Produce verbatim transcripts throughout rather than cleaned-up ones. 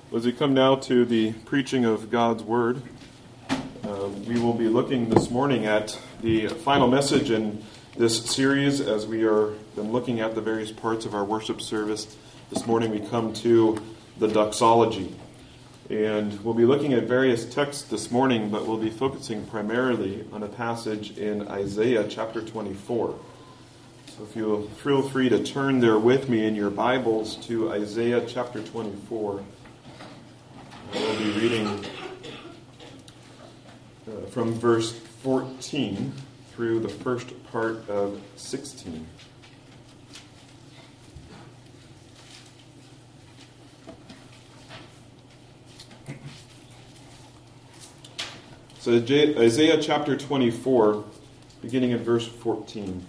As we come now to the preaching of God's Word, uh, we will be looking this morning at the final message in this series as we are been looking at the various parts of our worship service. This morning we come to the doxology. And we'll be looking at various texts this morning, but we'll be focusing primarily on a passage in Isaiah chapter twenty-four. So if you'll feel free to turn there with me in your Bibles to Isaiah chapter twenty-four. We'll be reading uh, from verse fourteen through the first part of sixteen. So Isaiah chapter twenty-four, beginning at verse fourteen.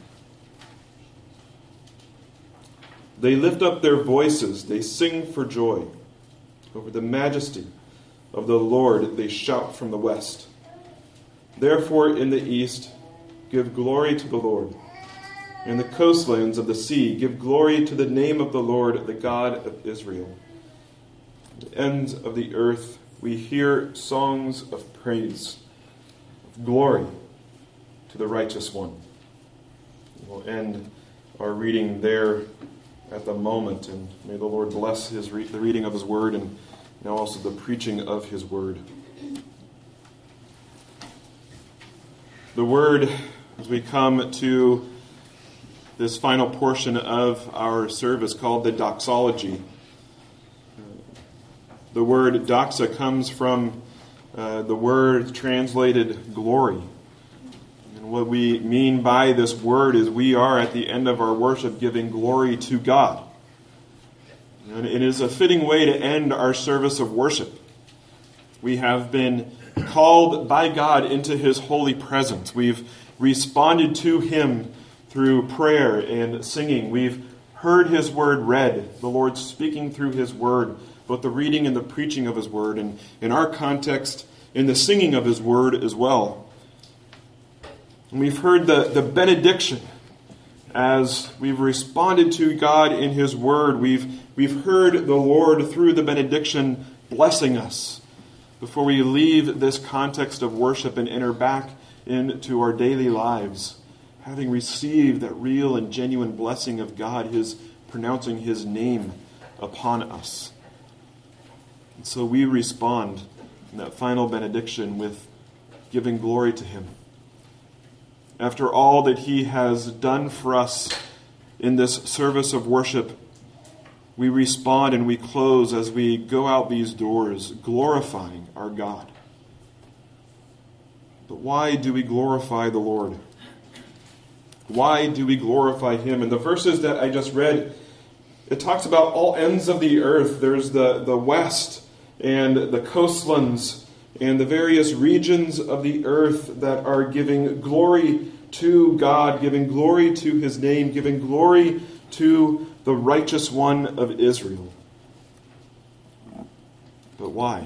They lift up their voices, they sing for joy. Over the majesty of the Lord they shout from the west. Therefore in the east give glory to the Lord. In the coastlands of the sea give glory to the name of the Lord, the God of Israel. At the ends of the earth we hear songs of praise, of glory to the righteous one. We'll end our reading there at the moment, and may the Lord bless his re- the reading of his word and now also the preaching of his word. The word, as we come to this final portion of our service called the doxology, the word doxa comes from uh, the word translated glory. And what we mean by this word is we are at the end of our worship giving glory to God. And it is a fitting way to end our service of worship. We have been called by God into his holy presence. We've responded to him through prayer and singing. We've heard his word read, the Lord speaking through his word, both the reading and the preaching of his word, and in our context, in the singing of his word as well. And we've heard the, the benediction as we've responded to God in his word. We've, we've heard the Lord through the benediction blessing us before we leave this context of worship and enter back into our daily lives, having received that real and genuine blessing of God, his pronouncing his name upon us. And so we respond in that final benediction with giving glory to him. After all that he has done for us in this service of worship, we respond and we close as we go out these doors, glorifying our God. But why do we glorify the Lord? Why do we glorify him? In the verses that I just read, it talks about all ends of the earth. There's the, the west and the coastlands and the various regions of the earth that are giving glory to God, giving glory to his name, giving glory to the righteous one of Israel. But why?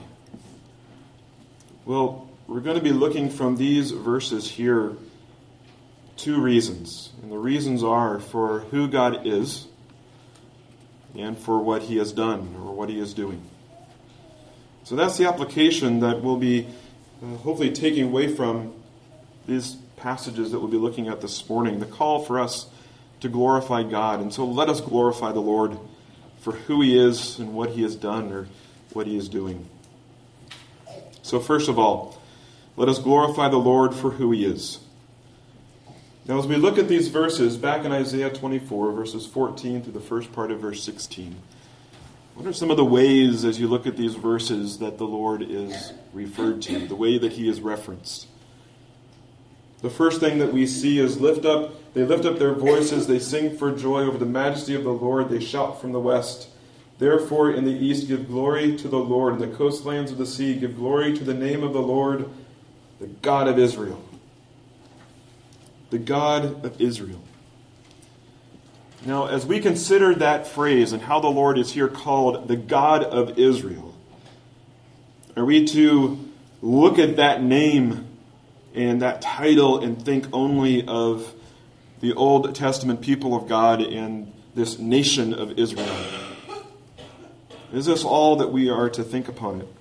Well, we're going to be looking from these verses here two reasons. And the reasons are for who God is and for what he has done or what he is doing. So that's the application that we'll be uh, hopefully taking away from these passages that we'll be looking at this morning. The call for us to glorify God. And so let us glorify the Lord for who he is and what he has done or what he is doing. So first of all, let us glorify the Lord for who he is. Now as we look at these verses back in Isaiah twenty-four, verses fourteen through the first part of verse sixteen, what are some of the ways, as you look at these verses, that the Lord is referred to, the way that he is referenced? The first thing that we see is lift up, they lift up their voices, they sing for joy over the majesty of the Lord, they shout from the west. Therefore in the east give glory to the Lord, in the coastlands of the sea give glory to the name of the Lord, the God of Israel. The God of Israel. Now, as we consider that phrase and how the Lord is here called the God of Israel, are we to look at that name and that title and think only of the Old Testament people of God and this nation of Israel? Is this all that we are to think upon it?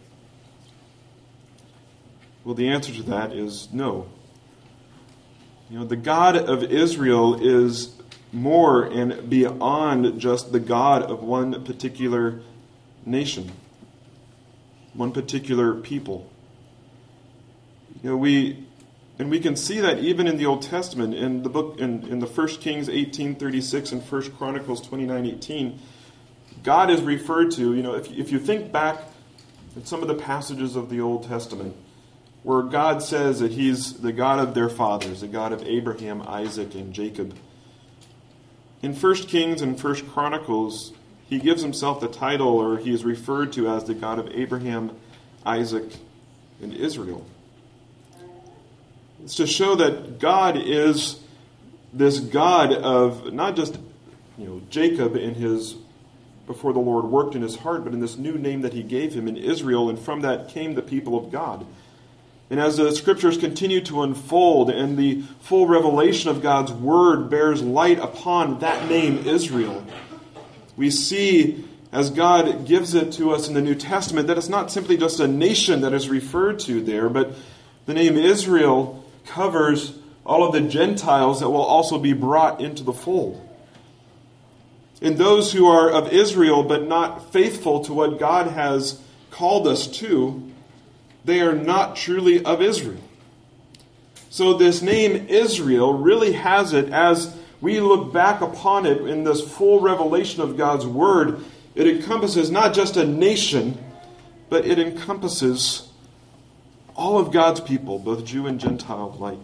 Well, the answer to that is no. You know, the God of Israel is more and beyond just the God of one particular nation, one particular people. You know, we and we can see that even in the Old Testament, in the book in, in the First Kings eighteen thirty-six and First Chronicles twenty-nine eighteen, God is referred to. You know, if if you think back at some of the passages of the Old Testament, where God says that He's the God of their fathers, the God of Abraham, Isaac, and Jacob. In First Kings and First Chronicles, He gives Himself the title, or He is referred to as the God of Abraham, Isaac, and Israel. It's to show that God is this God of not just, you know, Jacob in his before the Lord worked in his heart, but in this new name that He gave him in Israel, and from that came the people of God. And as the Scriptures continue to unfold and the full revelation of God's Word bears light upon that name, Israel, we see, as God gives it to us in the New Testament, that it's not simply just a nation that is referred to there, but the name Israel covers all of the Gentiles that will also be brought into the fold. And those who are of Israel but not faithful to what God has called us to, they are not truly of Israel. So this name Israel really has it, as we look back upon it in this full revelation of God's Word, it encompasses not just a nation, but it encompasses all of God's people, both Jew and Gentile alike.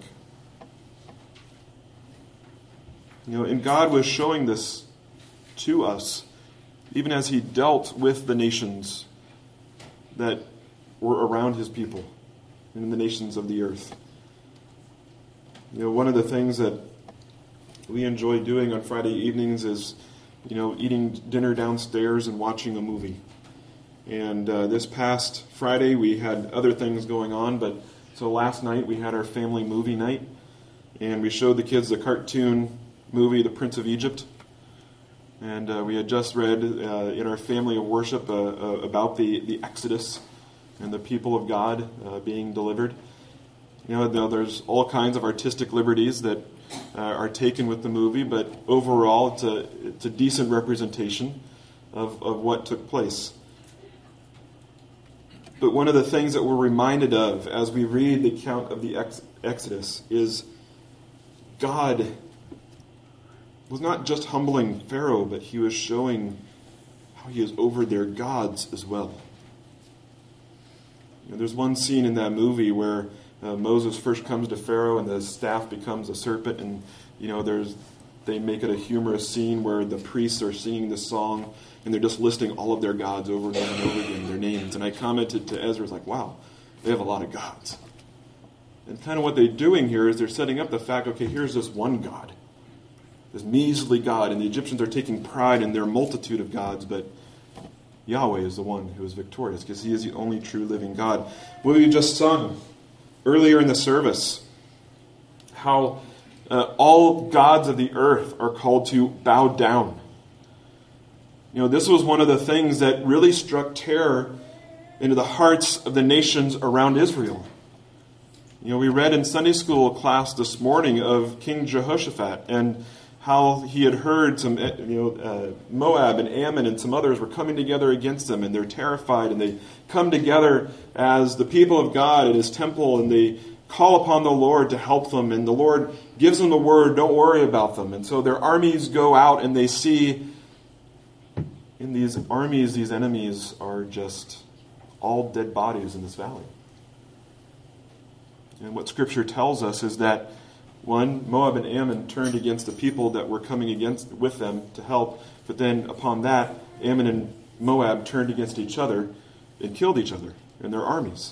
You know, and God was showing this to us, even as He dealt with the nations that were around His people and in the nations of the earth. You know, one of the things that we enjoy doing on Friday evenings is, you know, eating dinner downstairs and watching a movie. And uh, this past Friday we had other things going on, but so last night we had our family movie night, and we showed the kids the cartoon movie, The Prince of Egypt. And uh, we had just read uh, in our family of worship uh, uh, about the, the Exodus and the people of God uh, being delivered. You know, there's all kinds of artistic liberties that uh, are taken with the movie, but overall it's a, it's a decent representation of, of what took place. But one of the things that we're reminded of as we read the account of the ex- Exodus is God was not just humbling Pharaoh, but He was showing how He is over their gods as well. You know, there's one scene in that movie where uh, Moses first comes to Pharaoh and the staff becomes a serpent, and you know there's they make it a humorous scene where the priests are singing this song and they're just listing all of their gods over and over and over again, their names. And I commented to Ezra, like, wow, they have a lot of gods. And kind of what they're doing here is they're setting up the fact, okay, here's this one God, this measly God, and the Egyptians are taking pride in their multitude of gods, but Yahweh is the one who is victorious because He is the only true living God. What we just sung earlier in the service, how uh, all gods of the earth are called to bow down. You know, this was one of the things that really struck terror into the hearts of the nations around Israel. You know, we read in Sunday school class this morning of King Jehoshaphat and how he had heard some, you know, uh, Moab and Ammon and some others were coming together against them, and they're terrified, and they come together as the people of God at His temple, and they call upon the Lord to help them, and the Lord gives them the word, don't worry about them. And so their armies go out, and they see in these armies, these enemies are just all dead bodies in this valley. And what Scripture tells us is that one, Moab and Ammon turned against the people that were coming against with them to help, but then upon that, Ammon and Moab turned against each other and killed each other and their armies.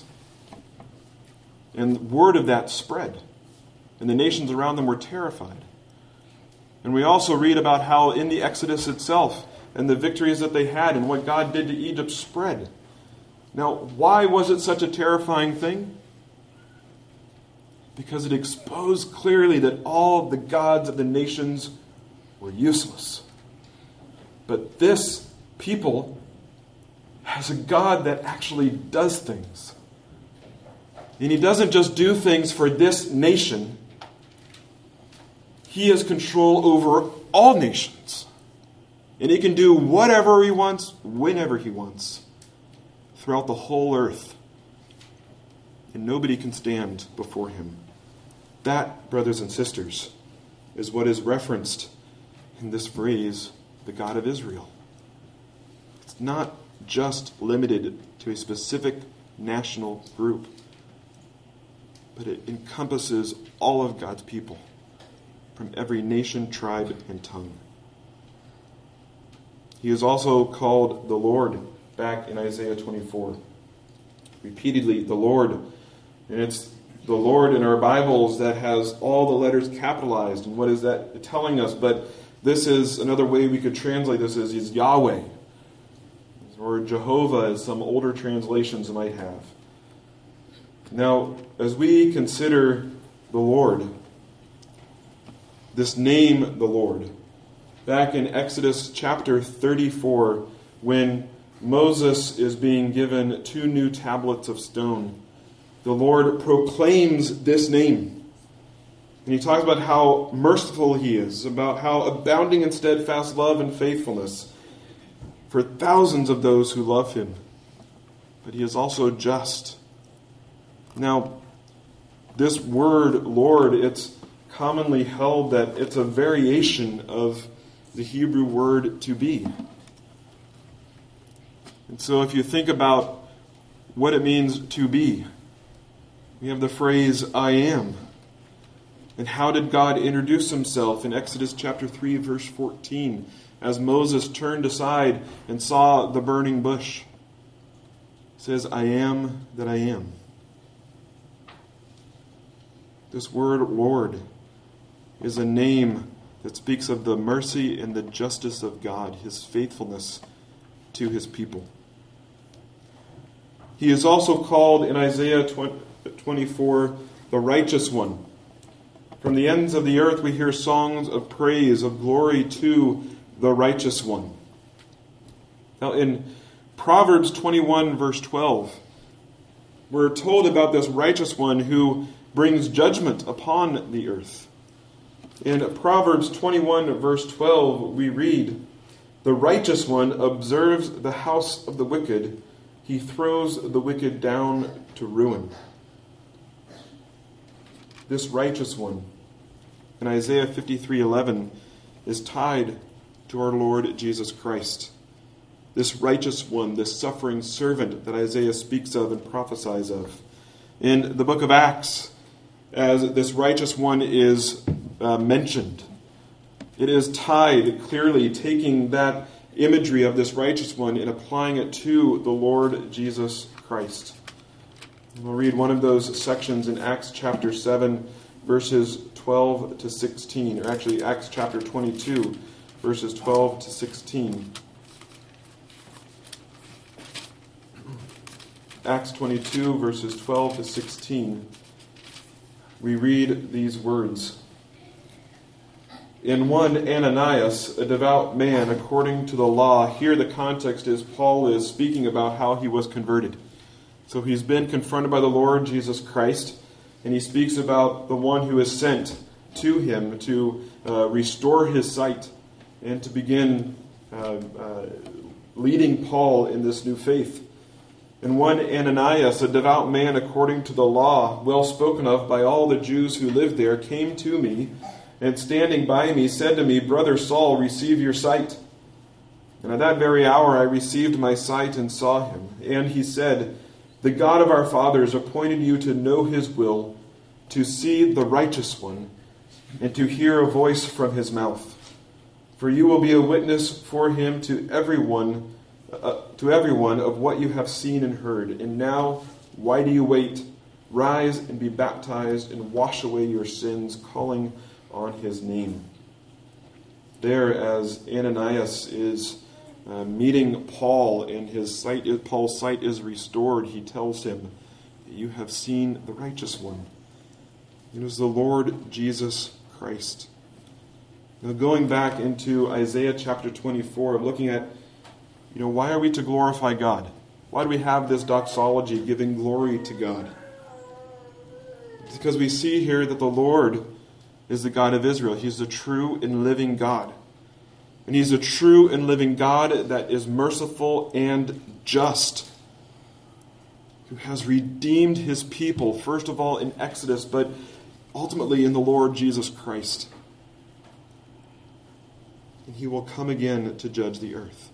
And word of that spread, and the nations around them were terrified. And we also read about how in the Exodus itself and the victories that they had and what God did to Egypt spread. Now, why was it such a terrifying thing? Because it exposed clearly that all the gods of the nations were useless. But this people as a God that actually does things. And he doesn't just do things for this nation. He has control over all nations. And he can do whatever he wants, whenever he wants, throughout the whole earth. And nobody can stand before him. That, brothers and sisters, is what is referenced in this phrase, the God of Israel. It's not just limited to a specific national group, but it encompasses all of God's people from every nation, tribe, and tongue. He is also called the Lord back in Isaiah twenty-four. Repeatedly, the Lord. And it's the Lord in our Bibles that has all the letters capitalized. And what is that telling us? But this is another way we could translate this is, is Yahweh. Or Jehovah, as some older translations might have. Now, as we consider the Lord, this name, the Lord, back in Exodus chapter thirty-four, when Moses is being given two new tablets of stone, the Lord proclaims this name. And he talks about how merciful he is, about how abounding in steadfast love and faithfulness for thousands of those who love him. But he is also just. Now, this word, Lord, it's commonly held that it's a variation of the Hebrew word to be. And so if you think about what it means to be, we have the phrase, I am. And how did God introduce himself in Exodus chapter three, verse fourteen, as Moses turned aside and saw the burning bush? It says, I am that I am. This word, Lord, is a name that speaks of the mercy and the justice of God, his faithfulness to his people. He is also called in Isaiah twenty-four, the righteous one. From the ends of the earth we hear songs of praise, of glory to the righteous one. Now in Proverbs twenty-one, verse twelve, we're told about this righteous one who brings judgment upon the earth. In Proverbs twenty-one, verse twelve, we read, the righteous one observes the house of the wicked. He throws the wicked down to ruin. This righteous one, in Isaiah fifty-three eleven, is tied to our Lord Jesus Christ. This righteous one, this suffering servant that Isaiah speaks of and prophesies of. In the book of Acts, as this righteous one is uh, mentioned, it is tied clearly, taking that imagery of this righteous one and applying it to the Lord Jesus Christ. We'll read one of those sections in Acts chapter seven, verses twelve to sixteen, or actually Acts chapter twenty-two, verses twelve to sixteen. Acts twenty-two, verses twelve to sixteen. We read these words. In one Ananias, a devout man according to the law, here the context is Paul is speaking about how he was converted. So he's been confronted by the Lord Jesus Christ, and he speaks about the one who is sent to him to uh, restore his sight and to begin uh, uh, leading Paul in this new faith. And one Ananias, a devout man according to the law, well spoken of by all the Jews who lived there, came to me, and standing by me said to me, Brother Saul, receive your sight. And at that very hour I received my sight and saw him. And he said, The God of our fathers appointed you to know his will, to see the righteous one, and to hear a voice from his mouth. For you will be a witness for him to everyone, uh, to everyone of what you have seen and heard. And now, why do you wait? Rise and be baptized and wash away your sins, calling on his name. There, as Ananias is uh, meeting Paul, and his sight, Paul's sight is restored, he tells him, "You have seen the righteous one." It is the Lord Jesus Christ. Now, going back into Isaiah chapter twenty-four, I'm looking at, you know, why are we to glorify God? Why do we have this doxology giving glory to God? It's because we see here that the Lord is the God of Israel. He's the true and living God. And He's a true and living God that is merciful and just, who has redeemed His people, first of all in Exodus, but ultimately in the Lord Jesus Christ. And He will come again to judge the earth.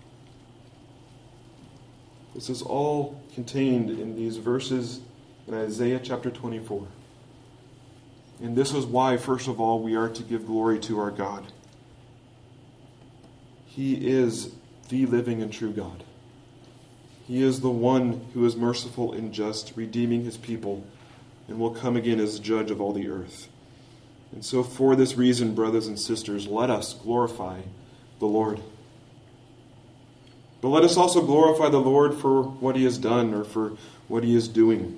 This is all contained in these verses in Isaiah chapter twenty-four. And this is why, first of all, we are to give glory to our God. He is the living and true God. He is the one who is merciful and just, redeeming His people, and will come again as judge of all the earth. And so for this reason, brothers and sisters, let us glorify the Lord. But let us also glorify the Lord for what He has done or for what He is doing.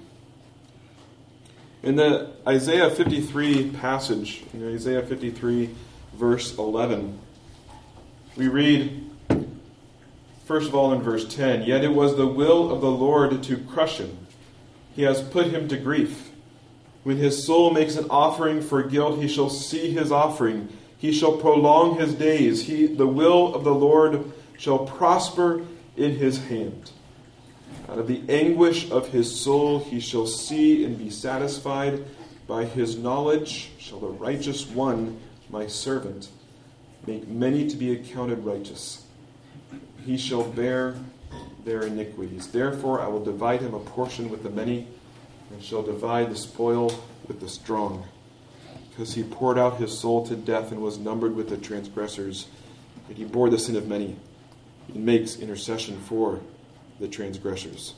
In the Isaiah fifty-three passage, in Isaiah fifty-three, verse eleven, we read, first of all in verse ten, "Yet it was the will of the Lord to crush him. He has put him to grief. When his soul makes an offering for guilt, he shall see his offering. He shall prolong his days. He, the will of the Lord shall prosper in his hand. Out of the anguish of his soul he shall see and be satisfied. By his knowledge shall the righteous one, my servant, make many to be accounted righteous. He shall bear their iniquities. Therefore I will divide him a portion with the many, and shall divide the spoil with the strong. Because he poured out his soul to death and was numbered with the transgressors. Yet he bore the sin of many. He makes intercession for the transgressors."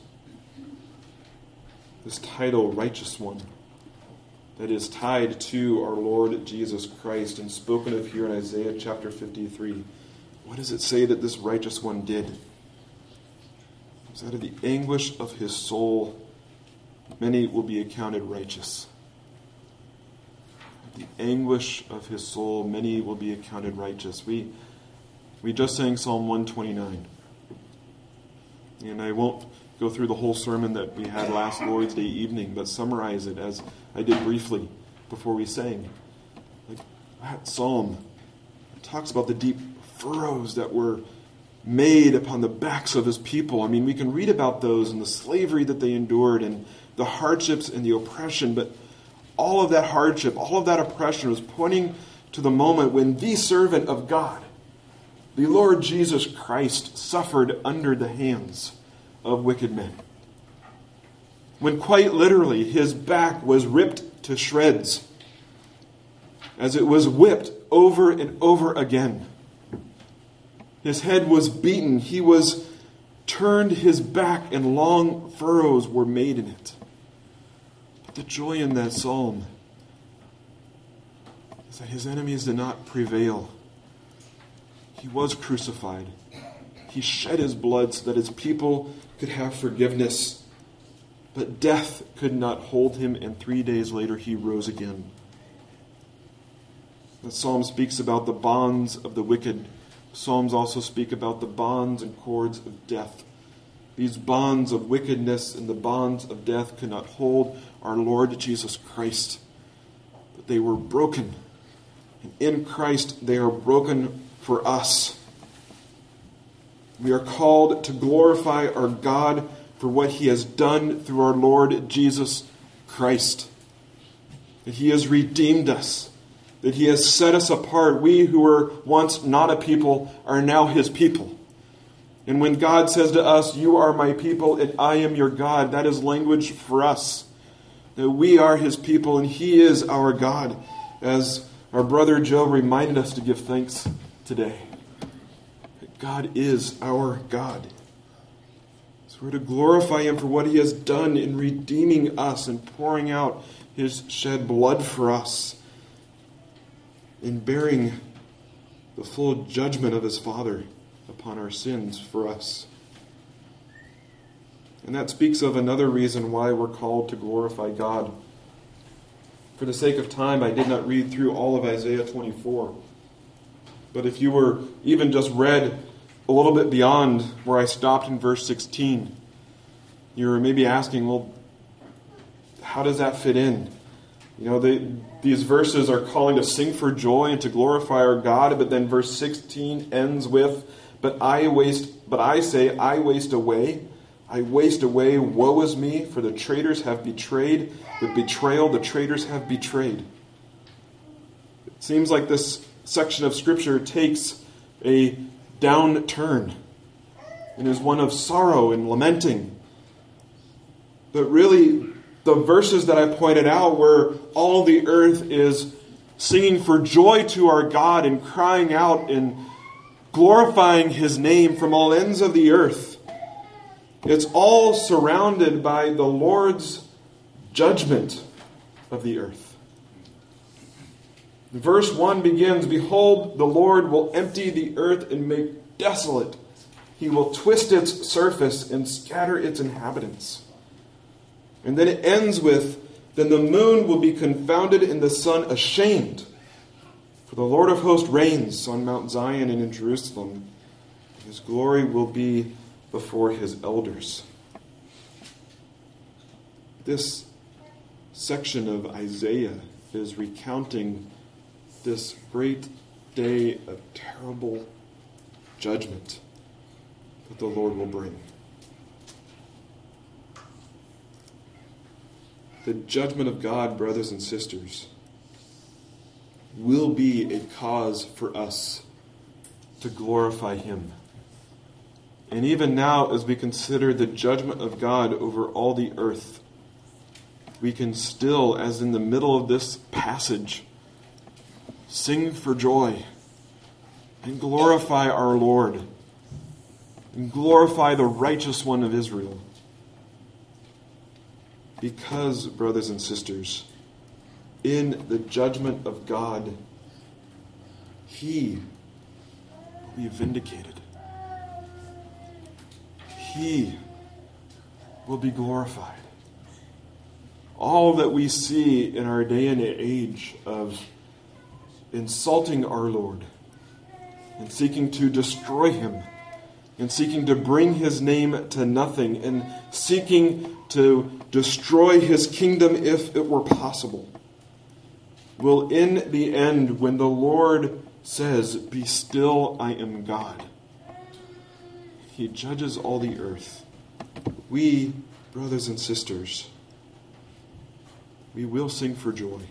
This title, Righteous One, that is tied to our Lord Jesus Christ and spoken of here in Isaiah chapter fifty-three. What does it say that this righteous one did? It's out of the anguish of his soul, many will be accounted righteous. Out of the anguish of his soul, many will be accounted righteous. We we just sang Psalm one twenty-nine. And I won't go through the whole sermon that we had last Lord's Day evening, but summarize it as I did briefly before we sang. Like that psalm talks about the deep furrows that were made upon the backs of his people. I mean, we can read about those and the slavery that they endured and the hardships and the oppression, but all of that hardship, all of that oppression was pointing to the moment when the servant of God, the Lord Jesus Christ, suffered under the hands of wicked men. When quite literally his back was ripped to shreds as it was whipped over and over again. His head was beaten. He was turned his back and long furrows were made in it. But the joy in that psalm is that his enemies did not prevail. He was crucified. He shed his blood so that his people could have forgiveness. But death could not hold him, and three days later he rose again. The psalm speaks about the bonds of the wicked. Psalms also speak about the bonds and cords of death. These bonds of wickedness and the bonds of death could not hold our Lord Jesus Christ. But they were broken. And in Christ they are broken for us. We are called to glorify our God for what He has done through our Lord Jesus Christ. That He has redeemed us. That He has set us apart. We who were once not a people are now His people. And when God says to us, "You are my people and I am your God," that is language for us. That we are His people and He is our God. As our brother Joe reminded us to give thanks today. That God is our God. So we're to glorify Him for what He has done in redeeming us and pouring out His shed blood for us, in bearing the full judgment of His Father upon our sins for us. And that speaks of another reason why we're called to glorify God. For the sake of time, I did not read through all of Isaiah twenty-four. But if you were even just read a little bit beyond where I stopped in verse sixteen, You're maybe asking, well, how does that fit in? You know, they, these verses are calling to sing for joy and to glorify our God, but then verse sixteen ends with, But I waste, but I say, I waste away. I waste away, woe is me, for the traitors have betrayed. With betrayal, the traitors have betrayed. It seems like this section of Scripture takes a downturn and is one of sorrow and lamenting. But really, the verses that I pointed out where all the earth is singing for joy to our God and crying out and glorifying His name from all ends of the earth. It's all surrounded by the Lord's judgment of the earth. Verse one begins, Behold, the Lord will empty the earth and make desolate. He will twist its surface and scatter its inhabitants. And then it ends with, Then the moon will be confounded and the sun ashamed. For the Lord of hosts reigns on Mount Zion and in Jerusalem. His glory will be before His elders. This section of Isaiah is recounting this great day of terrible judgment that the Lord will bring. The judgment of God, brothers and sisters, will be a cause for us to glorify Him. And even now, as we consider the judgment of God over all the earth, we can still, as in the middle of this passage, sing for joy and glorify our Lord and glorify the righteous one of Israel. Because, brothers and sisters, in the judgment of God, He will be vindicated. He will be glorified. All that we see in our day and age of insulting our Lord and seeking to destroy Him and seeking to bring His name to nothing and seeking to destroy His kingdom if it were possible, will in the end, when the Lord says, Be still, I am God, He judges all the earth. We, brothers and sisters, we will sing for joy.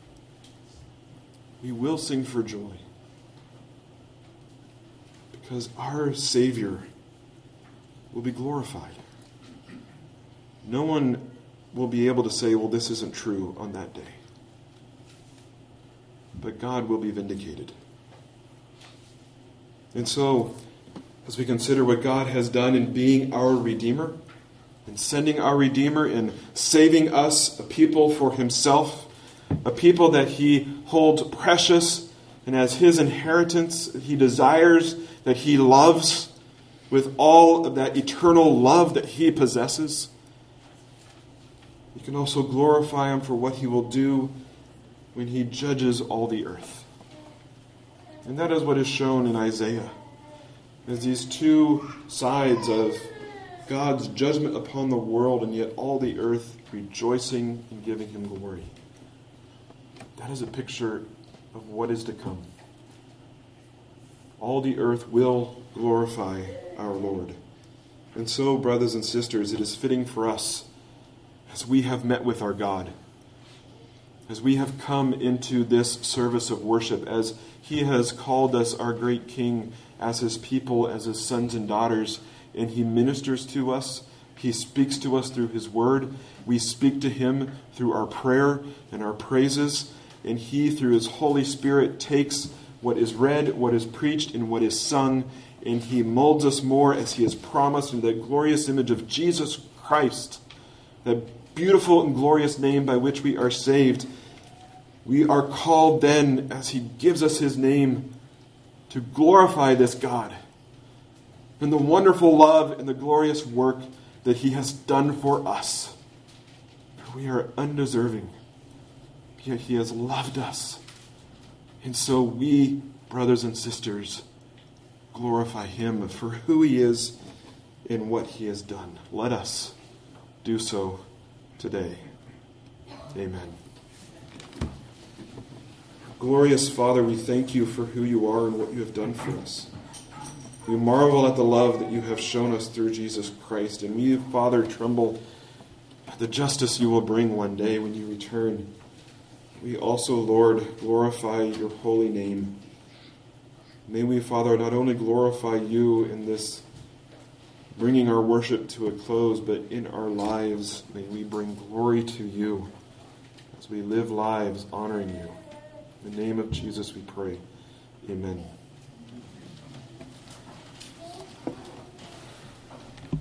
We will sing for joy. Because our Savior will be glorified. No one will be able to say, well, this isn't true on that day. But God will be vindicated. And so, as we consider what God has done in being our Redeemer, in sending our Redeemer, in saving us, a people for Himself, a people that He holds precious, and as His inheritance, He desires, that He loves with all of that eternal love that He possesses. You can also glorify Him for what He will do when He judges all the earth. And that is what is shown in Isaiah, as these two sides of God's judgment upon the world and yet all the earth rejoicing and giving Him glory. That is a picture of what is to come. All the earth will glorify our Lord. And so, brothers and sisters, it is fitting for us, as we have met with our God, as we have come into this service of worship, as He has called us our great King as His people, as His sons and daughters, and He ministers to us, He speaks to us through His word, we speak to Him through our prayer and our praises, and He, through His Holy Spirit, takes what is read, what is preached, and what is sung, and He molds us more as He has promised in the glorious image of Jesus Christ, that beautiful and glorious name by which we are saved. We are called then, as He gives us His name, to glorify this God and the wonderful love and the glorious work that He has done for us. For we are undeserving, yet He has loved us. And so we, brothers and sisters, glorify Him for who He is and what He has done. Let us do so today. Amen. Glorious Father, we thank you for who you are and what you have done for us. We marvel at the love that you have shown us through Jesus Christ, and we, Father, tremble at the justice you will bring one day when you return. We also, Lord, glorify your holy name. May we, Father, not only glorify you in this bringing our worship to a close, but in our lives, may we bring glory to you as we live lives honoring you. In the name of Jesus we pray. Amen.